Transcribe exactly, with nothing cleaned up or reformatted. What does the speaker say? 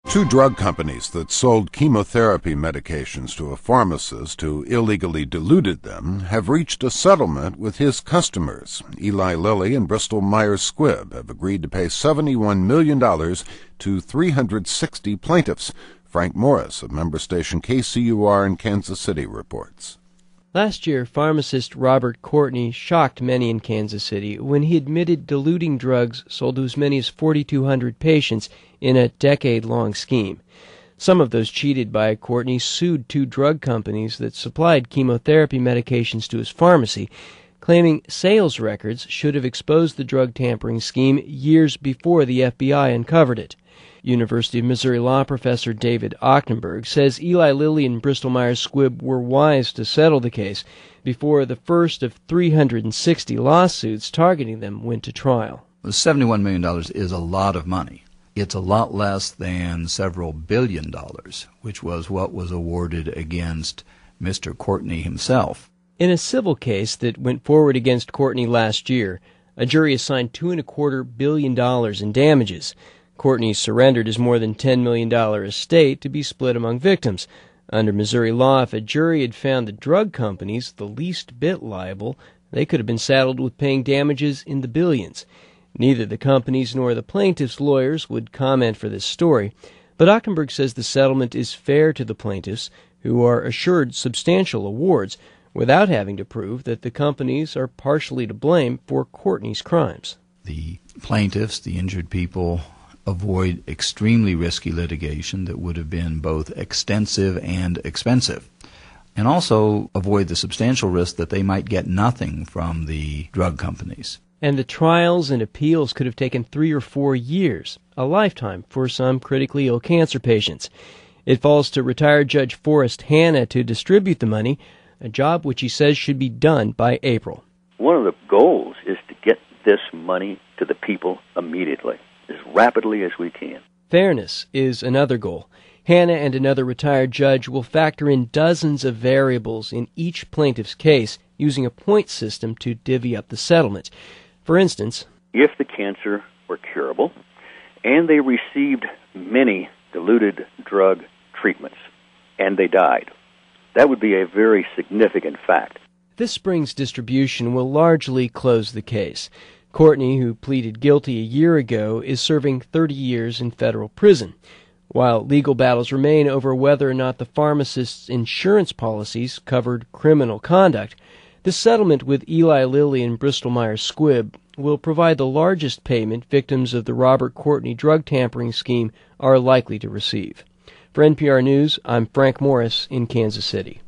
Two drug companies that sold chemotherapy medications to a pharmacist who illegally diluted them have reached a settlement with his customers. Eli Lilly and Bristol Myers Squibb have agreed to pay seventy-one million dollars to three hundred sixty plaintiffs. Frank Morris of member station K C U R in Kansas City reports. Last year, pharmacist Robert Courtney shocked many in Kansas City when he admitted diluting drugs sold to as many as forty-two hundred patients in a decade-long scheme. Some of those cheated by Courtney sued two drug companies that supplied chemotherapy medications to his pharmacy, claiming sales records should have exposed the drug tampering scheme years before the F B I uncovered it. University of Missouri law professor David Ochtenberg says Eli Lilly and Bristol Myers Squibb were wise to settle the case before the first of three hundred sixty lawsuits targeting them went to trial. seventy-one million dollars is a lot of money. It's a lot less than several billion dollars, which was what was awarded against Mister Courtney himself. In a civil case that went forward against Courtney last year, a jury assigned two and a quarter billion dollars in damages. Courtney surrendered his more than ten million dollars estate to be split among victims. Under Missouri law, if a jury had found the drug companies the least bit liable, they could have been saddled with paying damages in the billions. Neither the companies nor the plaintiffs' lawyers would comment for this story, but Ochtenberg says the settlement is fair to the plaintiffs, who are assured substantial awards, without having to prove that the companies are partially to blame for Courtney's crimes. The plaintiffs, the injured people, avoid extremely risky litigation that would have been both extensive and expensive, and also avoid the substantial risk that they might get nothing from the drug companies. And the trials and appeals could have taken three or four years, a lifetime for some critically ill cancer patients. It falls to retired Judge Forrest Hanna to distribute the money, a job which he says should be done by April. One of the goals is to get this money to the people immediately, as rapidly as we can. Fairness is another goal. Hanna and another retired judge will factor in dozens of variables in each plaintiff's case using a point system to divvy up the settlement. For instance, if the cancer were curable and they received many diluted drug treatments and they died, that would be a very significant fact. This spring's distribution will largely close the case. Courtney, who pleaded guilty a year ago, is serving thirty years in federal prison, while legal battles remain over whether or not the pharmacist's insurance policies covered criminal conduct. The settlement with Eli Lilly and Bristol Myers Squibb will provide the largest payment victims of the Robert Courtney drug tampering scheme are likely to receive. For N P R News, I'm Frank Morris in Kansas City.